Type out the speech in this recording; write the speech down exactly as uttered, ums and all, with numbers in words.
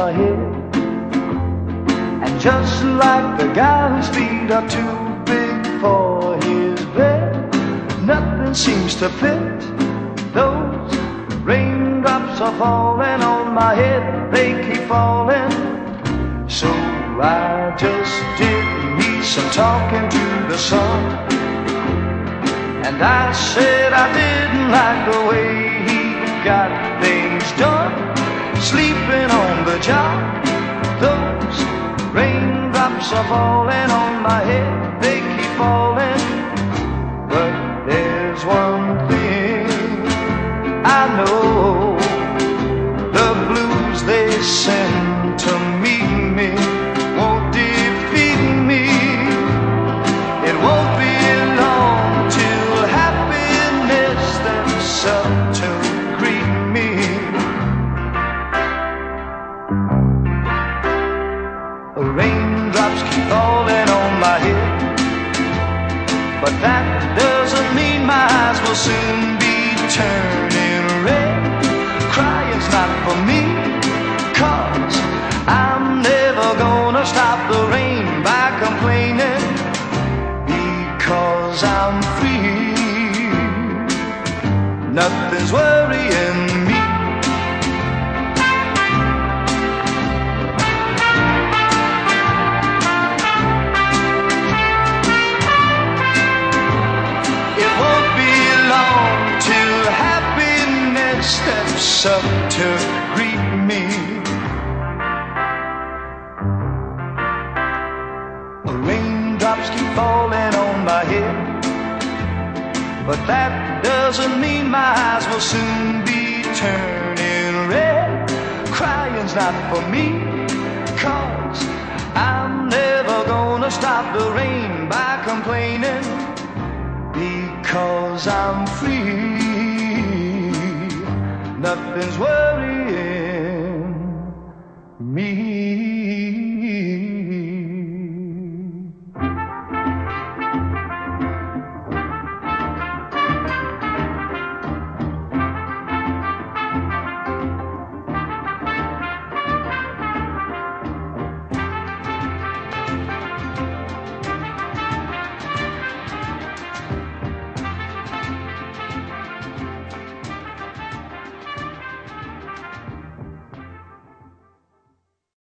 my head. And just like the guy whose feet are too big for his bed, nothing seems to fit. Those raindrops are falling on my head, they keep falling. So I just did me some talking to the sun, and I said I didn't like the way he got things done, sleeping on the job. Those raindrops are falling on my head, they keep falling. But there's one thing I know, the blues they send to meet me won't defeat me. It won't be long till happiness steps up to greet me. Raindrops keep falling on my head, but that doesn't mean my eyes will soon be turning red. Crying's not for me, 'cause I'm never gonna stop the rain by complaining, because I'm free. Nothing's worrying me. Steps up to greet me. Raindrops keep falling on my head, but that doesn't mean my eyes will soon be turning red. Crying's not for me, 'cause I'm never gonna stop the rain by complaining, because I'm free. Nothing's worth